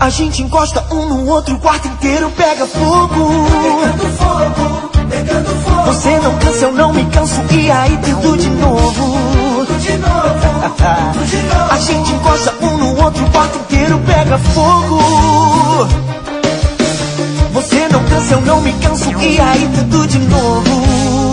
A gente encosta um no outro, o quarto inteiro pega fogo. Pegando fogo, pegando fogo. Você não cansa, eu não me canso, e aí tudo de novo. Tudo de novo, tudo de novo. A gente encosta um no outro, o quarto inteiro pega fogo. Você não cansa, eu não me canso, e aí tudo de novo.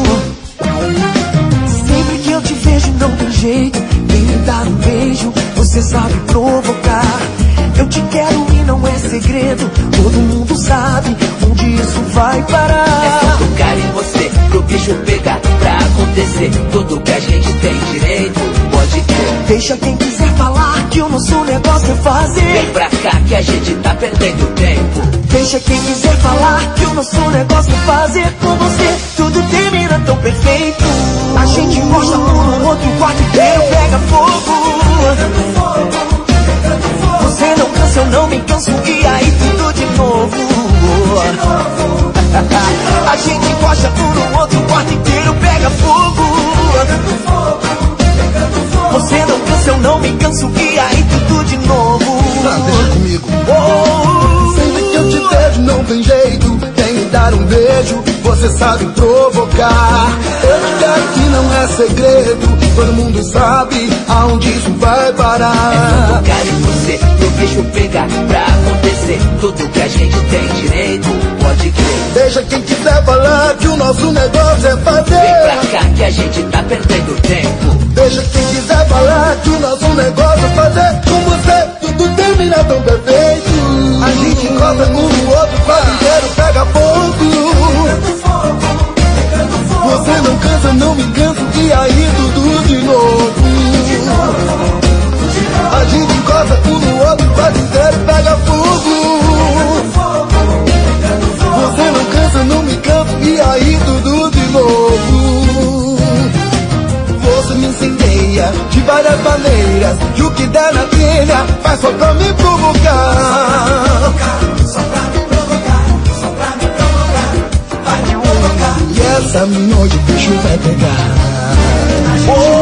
Sempre que eu te vejo não tem jeito, vem me dar um beijo, você sabe provocar. Eu te quero e não é segredo, todo mundo sabe onde isso vai parar. É só tocar em você, pro bicho pegar, pra acontecer tudo que a gente tem direito, pode crer. Deixa quem quiser falar que o nosso negócio é fazer. Vem pra cá que a gente tá perdendo tempo. Deixa quem quiser falar que o nosso negócio é fazer com você. Tudo termina tão perfeito. A gente encosta um no outro, o quarto inteiro pega fogo. Pegando fogo, pegando fogo. Você não cansa, eu não me canso, e aí tudo de novo. De novo, de novo. A gente encosta um no outro, o quarto inteiro pega fogo. Pegando fogo, pegando fogo. Você não cansa, eu não me canso, e aí tudo de novo. Deixa comigo. Oh. Sempre que eu te vejo não tem jeito, vem me dar um beijo, você sabe provocar. Eu te quero que não é segredo, todo mundo sabe aonde isso vai É parar. só tocar em você, pro bicho pegar, pra acontecer tudo que a gente tem direito, pode crer. Deixa quem quiser falar que o nosso negócio é Vem fazer. pra cá que a gente tá perdendo tempo. Deixa quem quiser falar que o nosso negócio é fazer com você, tudo termina tão perfeito. A gente encosta um no outro, o quarto inteiro pega fogo. Pegando fogo, pegando fogo. Você não cansa, não me canso, e aí tudo de novo. De novo, de novo. A gente encosta um no outro, o quarto inteiro pega fogo. Pegando fogo, pegando fogo. Você não cansa, não me canso, e aí tudo de novo. Você me incendeia de várias maneiras, e o que der na telha faz só pra me provocar. Só pra me provocar, só pra me provocar. Vai me provocar. E essa noite o bicho vai pegar. Oh.